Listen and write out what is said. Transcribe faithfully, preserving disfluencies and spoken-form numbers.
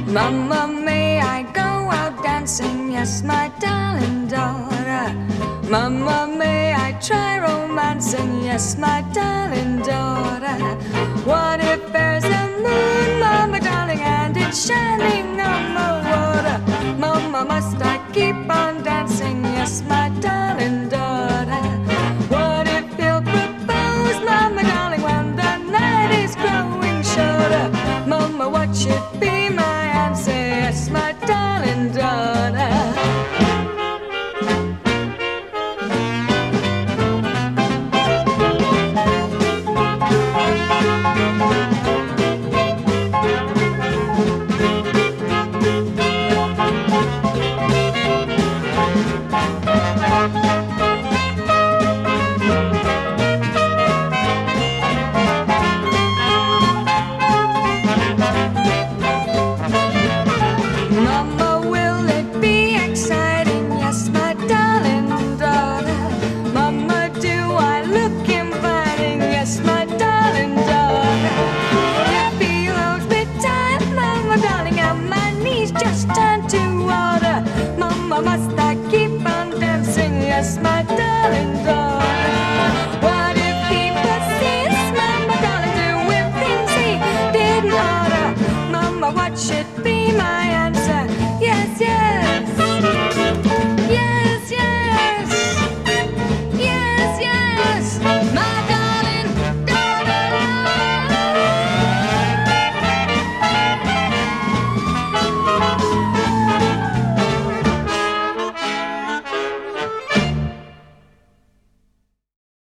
Mama, may I go out dancing? Yes, my darling daughter. Mama, may I try romancing? Yes, my darling daughter. What if there's a moon, Mama darling, and it's shining on the water? Mama, must I keep on dancing? Yes, my darling daughter. What if you'll propose, Mama darling, when the night is growing shorter? Mama, what should be my answer? Yes, my darling daughter. Mama, will it be exciting? Yes, my darling daughter. Mama, do I look inviting? Yes, my darling daughter. Your pillows be tight, Mama darling, and my knees just turn to water. Mama, must I keep on dancing? Yes, my darling daughter.